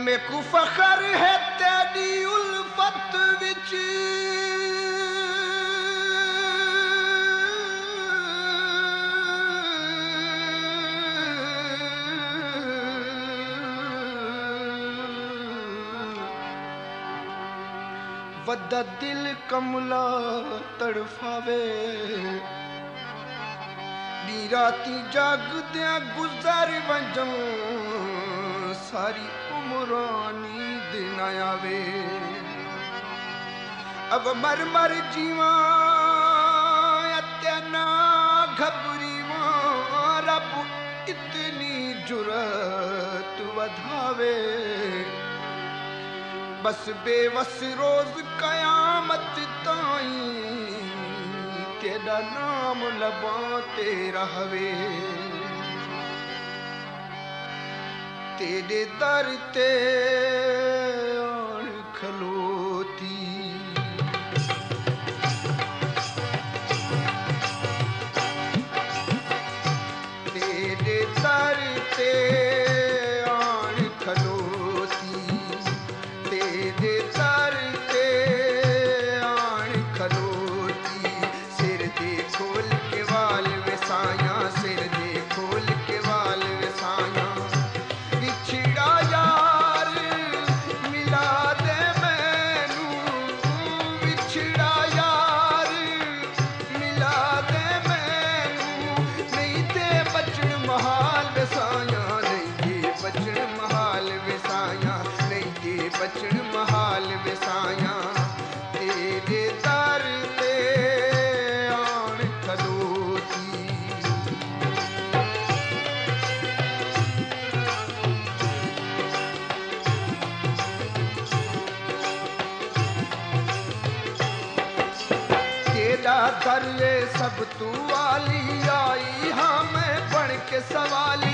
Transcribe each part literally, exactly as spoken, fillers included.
मेकू फखर है तेरी उल्फत विच वदा दिल कमला तड़फावे नी राती जागद्या गुजर वंजों सारी उमरानी दिन आवे अब मर मर जीवा अत्याना घबरीवा रब इतनी जुरत वधावे बस बेवस रोज कयामत ताई तेरा नाम लबाते रहवे तेरे दर ते आन खलोती तेरे दर ते आन खलोती तेरे दर ते आन खलोती सिर दे खोल के वाल वसाया सिर दे खोल के वाल वसाया बिछड़ा यार मिला दे मैनू बिछड़ा यार मिला दे मैनू नहीं ते बचन महाल वसाया नहीं ते बचन महाल वसाया नहीं ते बचन महाल वसाया तेरे दर ते आन खलोती तेरा दर ये सब तू वाली आई हाँ मैं बन के सवाली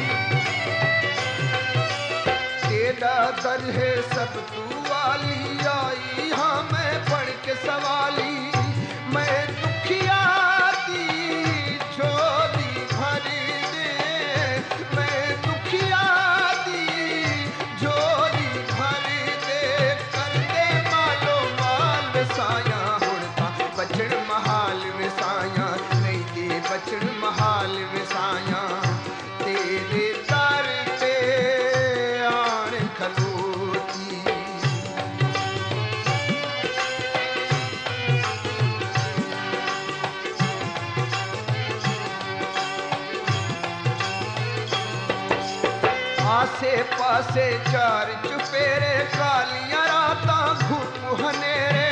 तेरा दर है सब तू वाली आई हाँ मैं बन के सवाली मैं दुखिया दी झोली भर दे मैं दुखिया दी झोली भर दे कर दे मालो माल वसाया हुणता बचन महाल वसाया नहीं दे बचन महाल वसाया तेरे दर ते आन खलोती आसे पासे चार चुफेरे कालियां रातां घुप हनेरे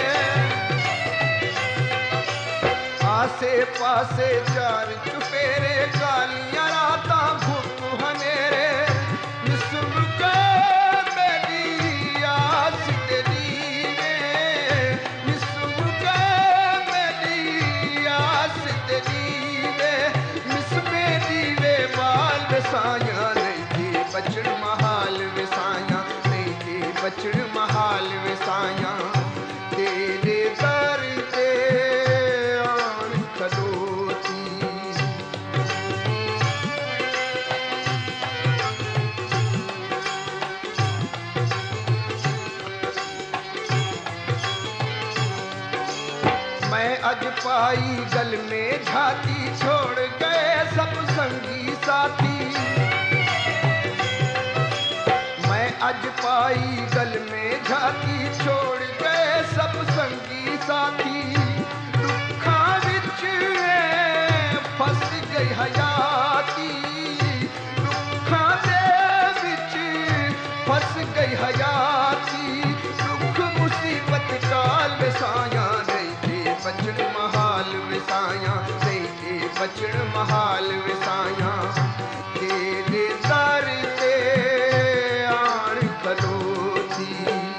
आसे पासे चार चुफेरे कालियां रातां घुप हनेरे निस्म के मेरी आस दे दीवे निस्म के मेरी आस दे दीवे निस्मे दीवे बाल वसाया नहीं दे बचन महाल वसाया नहीं दे बचन महाल वसाया तेरे दर ते आन खलोती मैं अज पाई गल में झाती छोड़ गए सब संगी साथी मैं अज पाई गल में झाती छोड़ गए सब संगी साथी दुखा विच फस गई हयाती दुखा दे विच फस गई हयाती दुख मुसीबत काल वसाया नहीं दे बचन महाल वसाया नहीं दे बचन महाल वसाया तेरे दर ते आन खलोती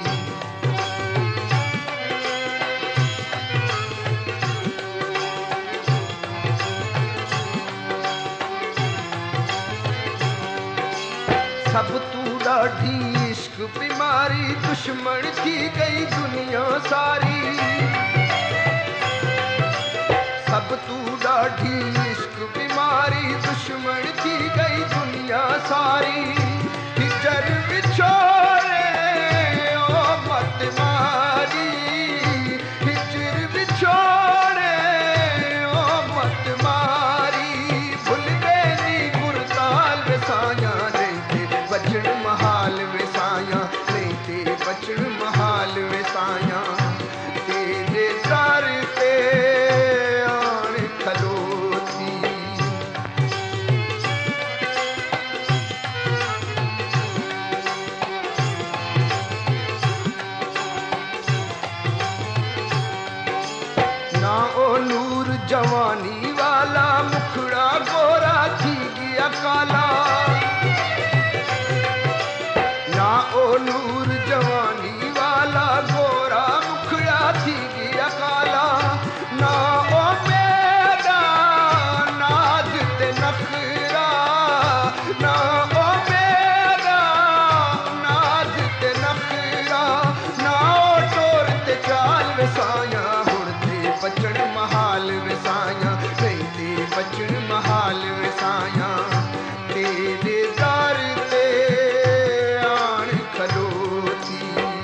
सब तू डाढ़ी इश्क बीमारी दुश्मन थी गई दुनिया सारी सब तू डाढ़ी इश्क बीमारी दुश्मन थी गई दुनिया सारी हिजर बिछोड़ ना ओ मेरा नाज ते नखरा ना ओ टोर ते चाल वसाया हुण ते बचण महाल वसाया नहीं ते बचण महाल वसाया तेरे दर ते आण खलोती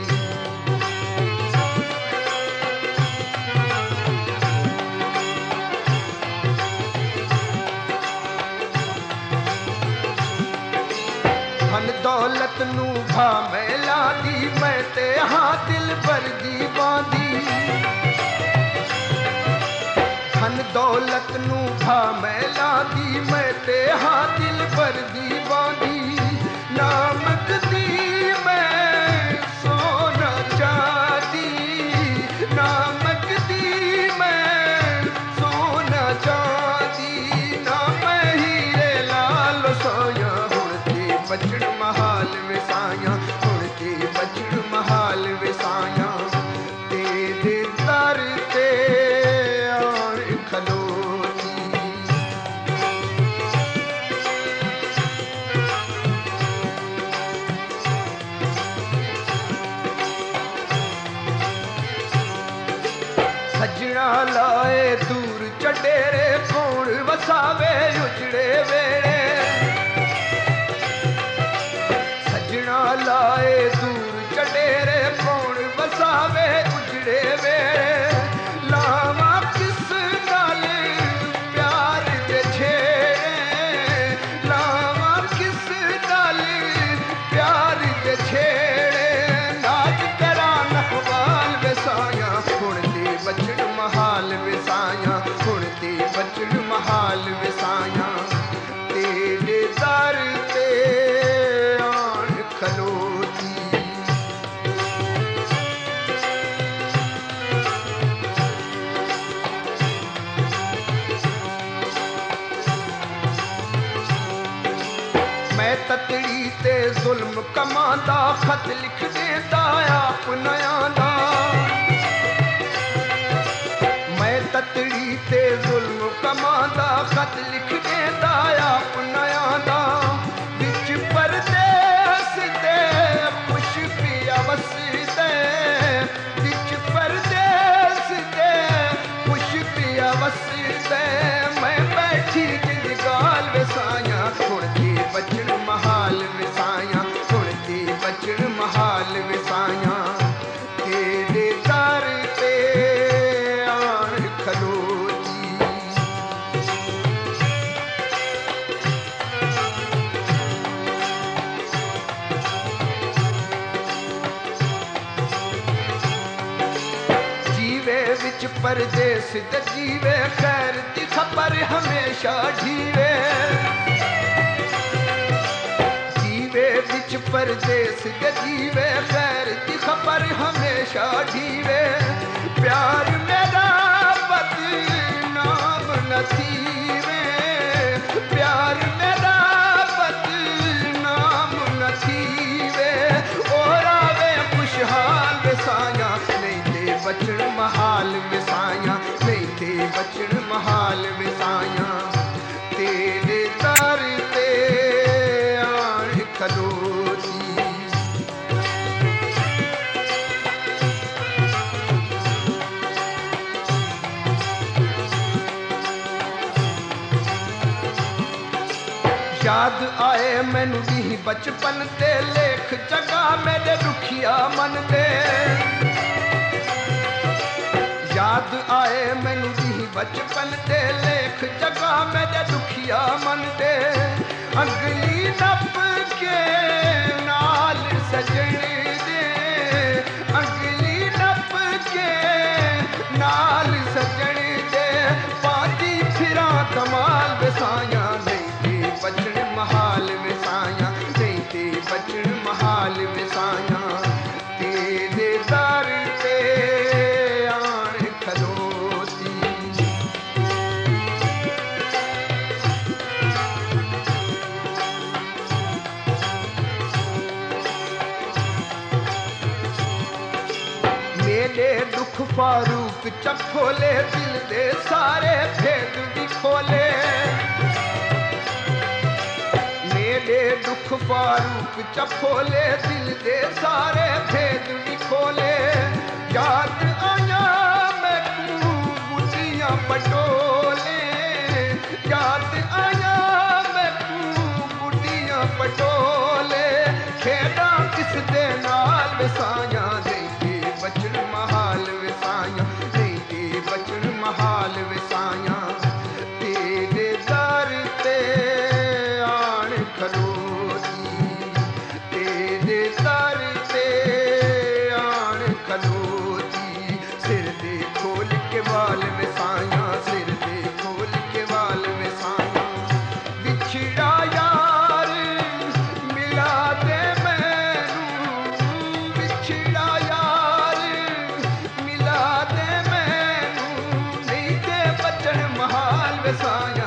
धन दौलत नू भा मैला दी मैं ते हाँ दिल भर दी बांधी धन दौलत नू भा मैला दी मैं ते हाँ दिल भर दी बांधी नामक दी मैं सोना चांदी नामक दी मैं सोना चांदी ना मैं हीरे लाल सोया बचण महाल वसाया हुण ते बचण महाल वसाया तेरे दर ते आण खलोती सजना लाए दूर चडेरे कौन वसावे उजड़े वेड़े लाए दूर चडेरे कौन बसावे उजड़े वेड़े लावा किस नाल प्यार दे छेड़े लावा किस नाल प्यार दे छेड़े नाच करा नहवाल वसाया हुण ते बचण महाल वसाया हुण ते बचण महाल वसाया तेरे दर ते खलोती मैं ततड़ी ते जुल्म कमांदा खत लिख देता आप नयादा मैं ततड़ी ते जुल्म कमांदा खत लिख देता आप नयादा बिच परदेस दे खुश पिया वसदे बिच परदेस दे खुश पिया वसदे मैं बैठी जिंदगाल वसाया हुण ते बचण महाल वसाया हुण ते बचण महाल वसाया तेरे दर ते आण खलोती विच परदेस ते जीवे खैर दी खबर हमेशा ढीवे जीवे विच परदेस ते जीवे खैर दी खबर हमेशा ढीवे प्यार मेरा बदनाम न थीवे प्यार मेरा बदनाम न थीवे और आवे खुशहाल वसाया नहीं ते बचण महाल वसाया नहीं ते बचण महाल वसाया तेरे दर ते आण खलोती याद आए मैनू दी बचपन ते लेख जगा मेरे दुखिया मन दे याद आए मैनू दी बचपन ते लेख जगा मेरे दुखिया मन दे अंगली नप के नाल सजन दे अंगली नप के नाल सजन दे पाती फिरा कमाल वसाया नहीं ते बचण महाल वसाया नहीं ते बचण महाल वसाया तेरे दर ते आण खलोती मेरे दुख फारूक चखोले दिल दे सारे भेद भी खोले एडे दुख फारूक चफोले दिल दे सारे भेद नहीं खोले याद आया मैं तू बुटियां पटोले याद आया मैं तू बुटियां पटोले खेड़ा किस दे नाल वसाया नहीं के बचन महाल वसाया नहीं के बचन महाल वसाया तेरे दर ते आन खलोती तेरे दर ते आन खलोती सिर दे खोल के वाल वसाया सिर दे खोल के वाल वसाया बिछड़ा यार मिला दे मैनू बिछड़ा यार मिला दे मैनू नहीं ते बचन महाल वसाया